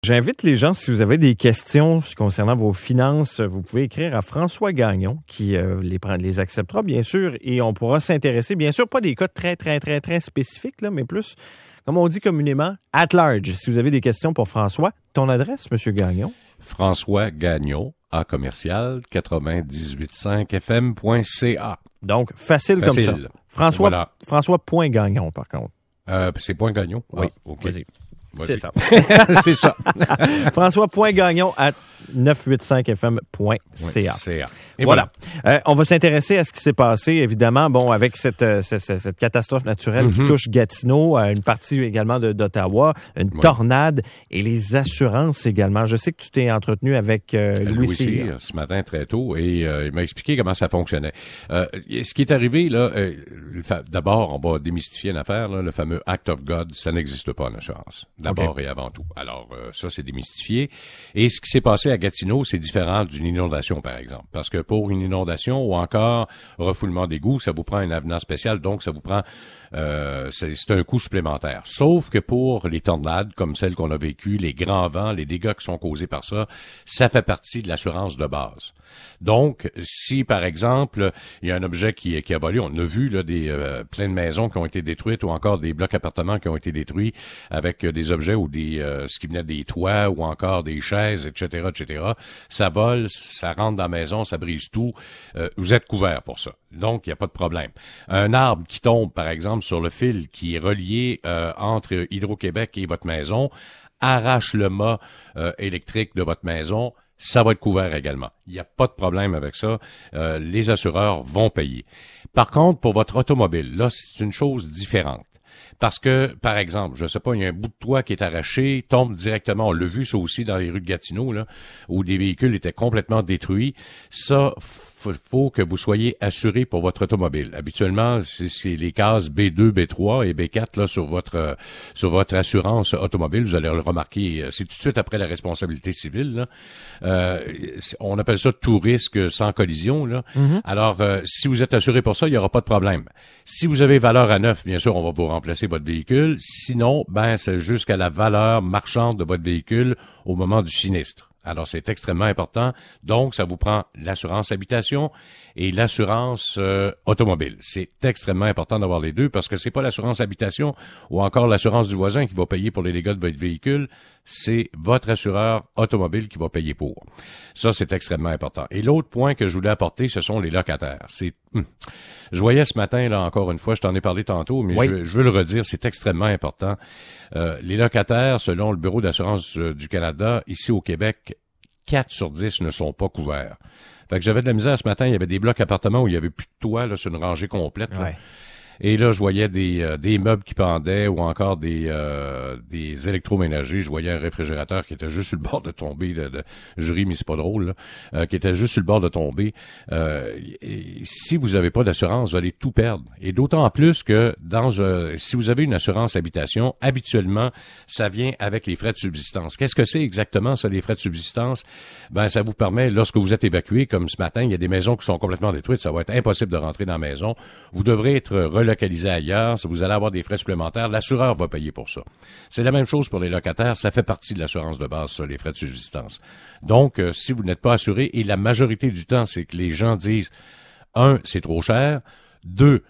J'invite les gens, si vous avez des questions concernant vos finances, vous pouvez écrire à François Gagnon qui les acceptera, bien sûr, et on pourra s'intéresser, bien sûr, pas des cas très, très, très, très spécifiques, là, mais plus, comme on dit communément, at large. Si vous avez des questions pour François, ton adresse, M. Gagnon? François Gagnon, à commercial 985fm.ca. Donc, facile comme ça. François, voilà. François.Gagnon, par contre. C'est point Gagnon? Oui, OK. Vas-y. C'est ça. C'est ça. François.Gagnon à 985fm.ca. Et voilà. On va s'intéresser à ce qui s'est passé, évidemment, bon, avec cette catastrophe naturelle qui touche Gatineau, une partie également d'Ottawa, une tornade et les assurances également. Je sais que tu t'es entretenu avec Louis Cyr ce matin très tôt et il m'a expliqué comment ça fonctionnait. Ce qui est arrivé, là, d'abord, on va démystifier une affaire, là, le fameux Act of God, ça n'existe pas en assurance. D'abord et avant tout. Alors, ça, c'est démystifié. Et ce qui s'est passé à Gatineau, c'est différent d'une inondation, par exemple. Parce que pour une inondation ou encore refoulement d'égouts, ça vous prend un avenant spécial, donc ça vous prend c'est un coût supplémentaire. Sauf que pour les tornades, comme celles qu'on a vécues, les grands vents, les dégâts qui sont causés par ça, ça fait partie de l'assurance de base. Donc, si, par exemple, il y a un objet qui a volé, on a vu là plein de maisons qui ont été détruites ou encore des blocs appartements qui ont été détruits avec des objets ou ce qui venait des toits ou encore des chaises, etc., etc. Ça vole, ça rentre dans la maison, ça brise tout. Vous êtes couvert pour ça. Donc, il n'y a pas de problème. Un arbre qui tombe, par exemple, sur le fil qui est relié entre Hydro-Québec et votre maison, arrache le mât électrique de votre maison, ça va être couvert également. Il n'y a pas de problème avec ça. Les assureurs vont payer. Par contre, pour votre automobile, là, c'est une chose différente. Parce que, par exemple, je sais pas, il y a un bout de toit qui est arraché, tombe directement, on l'a vu ça aussi dans les rues de Gatineau, là, où des véhicules étaient complètement détruits. Ça, faut que vous soyez assuré pour votre automobile. Habituellement, c'est les cases B2, B3 et B4 là sur votre assurance automobile. Vous allez le remarquer, c'est tout de suite après la responsabilité civile. Là. On appelle ça tout risque sans collision. Là. Mm-hmm. Alors, si vous êtes assuré pour ça, il n'y aura pas de problème. Si vous avez valeur à neuf, bien sûr, on va vous remplacer votre véhicule. Sinon, c'est jusqu'à la valeur marchande de votre véhicule au moment du sinistre. Alors, c'est extrêmement important. Donc, ça vous prend l'assurance habitation et l'assurance automobile. C'est extrêmement important d'avoir les deux parce que c'est pas l'assurance habitation ou encore l'assurance du voisin qui va payer pour les dégâts de votre véhicule. C'est votre assureur automobile qui va payer pour. Ça, c'est extrêmement important. Et l'autre point que je voulais apporter, ce sont les locataires. Je voyais ce matin, là, encore une fois, je t'en ai parlé tantôt, mais oui. je veux le redire, c'est extrêmement important. Les locataires, selon le Bureau d'assurance du Canada, ici au Québec, 4 sur 10 ne sont pas couverts. Fait que j'avais de la misère ce matin, il y avait des blocs appartements où il y avait plus de toit, là, sur une rangée complète, là. Ouais. Et là, je voyais des meubles qui pendaient ou encore des électroménagers. Je voyais un réfrigérateur qui était juste sur le bord de tomber. Je ris, mais c'est pas drôle, là, qui était juste sur le bord de tomber. Et si vous n'avez pas d'assurance, vous allez tout perdre. Et d'autant plus que si vous avez une assurance habitation, habituellement, ça vient avec les frais de subsistance. Qu'est-ce que c'est exactement, ça, les frais de subsistance? Ça vous permet, lorsque vous êtes évacué, comme ce matin, il y a des maisons qui sont complètement détruites, ça va être impossible de rentrer dans la maison. Vous devrez être relocalisé ailleurs, si vous allez avoir des frais supplémentaires, l'assureur va payer pour ça. C'est la même chose pour les locataires, ça fait partie de l'assurance de base, ça, les frais de subsistance. Donc, si vous n'êtes pas assuré, et la majorité du temps, c'est que les gens disent, 1, c'est trop cher, 2,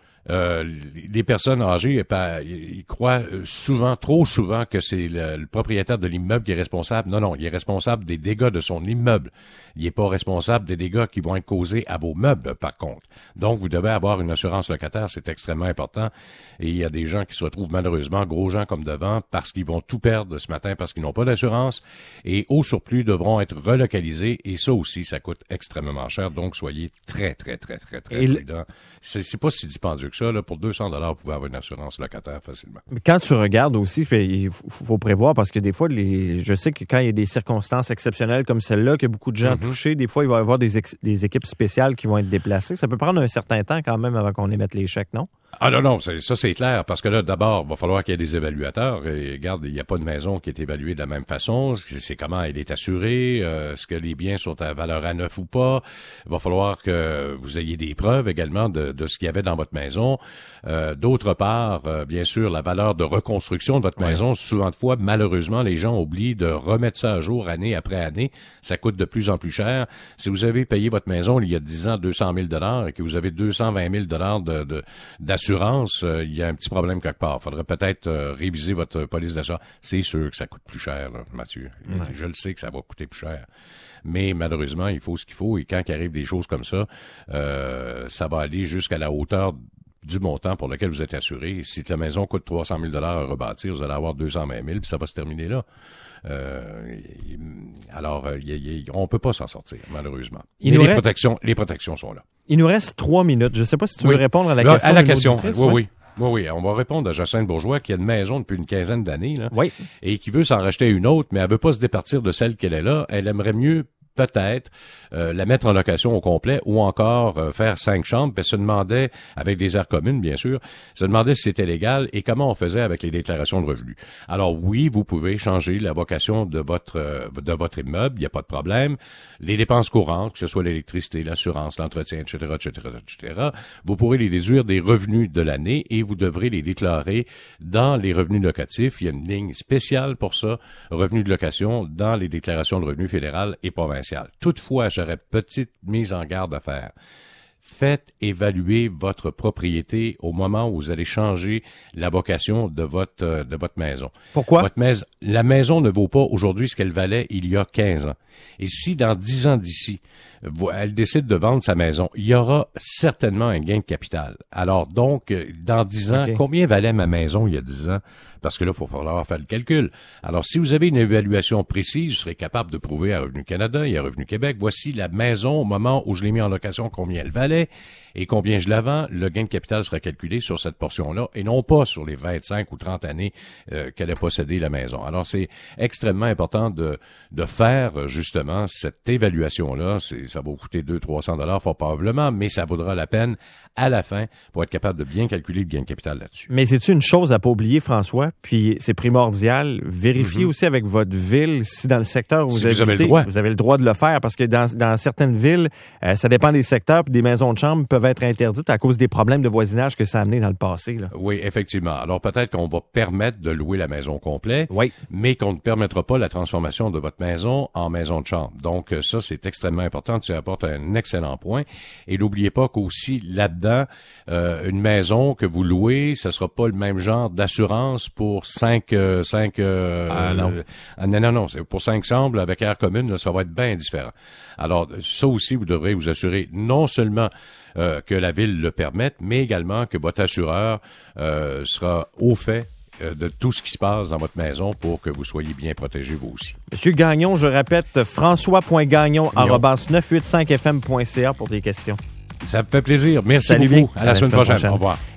les personnes âgées, ils croient trop souvent que c'est le propriétaire de l'immeuble qui est responsable. Non, il est responsable des dégâts de son immeuble. Il n'est pas responsable des dégâts qui vont être causés à vos meubles, par contre. Donc, vous devez avoir une assurance locataire, c'est extrêmement important. Et il y a des gens qui se retrouvent malheureusement, gros gens comme devant, parce qu'ils vont tout perdre ce matin parce qu'ils n'ont pas d'assurance. Et au surplus, devront être relocalisés. Et ça aussi, ça coûte extrêmement cher. Donc, soyez très, très, très, très, très prudents. C'est pas si dispendieux que ça. Là, pour 200 $, vous pouvez avoir une assurance locataire facilement. Quand tu regardes aussi, il faut prévoir parce que des fois, je sais que quand il y a des circonstances exceptionnelles comme celle-là, que beaucoup de gens touchés, des fois, il va y avoir des équipes spéciales qui vont être déplacées. Ça peut prendre un certain temps quand même avant qu'on émette les chèques, non? Ah non, ça c'est clair, parce que là, d'abord, il va falloir qu'il y ait des évaluateurs. Et regarde, il n'y a pas de maison qui est évaluée de la même façon. C'est comment elle est assurée, est-ce que les biens sont à valeur à neuf ou pas. Il va falloir que vous ayez des preuves également de ce qu'il y avait dans votre maison. D'autre part, bien sûr, la valeur de reconstruction de votre maison. Souvent de fois, malheureusement, les gens oublient de remettre ça à jour année après année. Ça coûte de plus en plus cher. Si vous avez payé votre maison il y a 10 ans 200 000 $ et que vous avez 220 000 $ d'assurance, il y a un petit problème quelque part. Il faudrait peut-être réviser votre police d'achat. C'est sûr que ça coûte plus cher, là, Mathieu. Ouais. Je le sais que ça va coûter plus cher. Mais malheureusement, il faut ce qu'il faut. Et quand il arrive des choses comme ça, ça va aller jusqu'à la hauteur du montant pour lequel vous êtes assuré. Si la maison coûte 300 000 $ à rebâtir, vous allez avoir 220 000 puis ça va se terminer là. Alors, on peut pas s'en sortir, malheureusement. Mais les protections sont là. Il nous reste 3 minutes. Je sais pas si tu veux répondre à la question. À la question, oui. On va répondre à Jacinthe Bourgeois qui a une maison depuis une quinzaine d'années, là, et qui veut s'en racheter une autre, mais elle veut pas se départir de celle qu'elle est là. Elle aimerait mieux peut-être la mettre en location au complet ou encore faire 5 chambres, puis se demandait, avec des aires communes bien sûr, se demandait si c'était légal et comment on faisait avec les déclarations de revenus. Alors oui, vous pouvez changer la vocation de votre immeuble, il n'y a pas de problème. Les dépenses courantes, que ce soit l'électricité, l'assurance, l'entretien, etc., vous pourrez les déduire des revenus de l'année et vous devrez les déclarer dans les revenus locatifs. Il y a une ligne spéciale pour ça, revenus de location, dans les déclarations de revenus fédérales et provinciales. Toutefois, j'aurais petite mise en garde à faire. Faites évaluer votre propriété au moment où vous allez changer la vocation de votre maison. Pourquoi? La maison ne vaut pas aujourd'hui ce qu'elle valait il y a 15 ans. Et si dans 10 ans d'ici, elle décide de vendre sa maison, il y aura certainement un gain de capital. Alors donc, dans 10 ans, combien valait ma maison il y a 10 ans? Parce que là, il va falloir faire le calcul. Alors, si vous avez une évaluation précise, vous serez capable de prouver à Revenu Canada et à Revenu Québec, voici la maison au moment où je l'ai mis en location, combien elle valait et combien je la vends. Le gain de capital sera calculé sur cette portion-là et non pas sur les 25 ou 30 années qu'elle a possédé la maison. Alors, c'est extrêmement important de faire justement cette évaluation-là. Ça va vous coûter 200-300 $, fort probablement, mais ça vaudra la peine à la fin pour être capable de bien calculer le gain de capital là-dessus. Mais c'est une chose à pas oublier, François, puis c'est primordial. Vérifiez aussi avec votre ville si dans le secteur où vous habitez, vous avez le droit de le faire, parce que dans certaines villes, ça dépend des secteurs, puis des maisons de chambre peuvent être interdites à cause des problèmes de voisinage que ça a amené dans le passé. Là. Oui, effectivement. Alors peut-être qu'on va permettre de louer la maison complète, mais qu'on ne permettra pas la transformation de votre maison en maison de chambre. Donc ça, c'est extrêmement important. Tu apportes un excellent point. Et n'oubliez pas qu'aussi là-dedans, une maison que vous louez, ce sera pas le même genre d'assurance pour 5 non, c'est pour 5 chambres avec aire commune, là, ça va être bien différent. Alors, ça aussi, vous devrez vous assurer non seulement que la ville le permette, mais également que votre assureur sera au fait de tout ce qui se passe dans votre maison pour que vous soyez bien protégé vous aussi. Monsieur Gagnon, je répète, françois.gagnon@985fm.ca pour des questions. Ça me fait plaisir. Merci Salut beaucoup. Bien. À la semaine prochaine. Au revoir.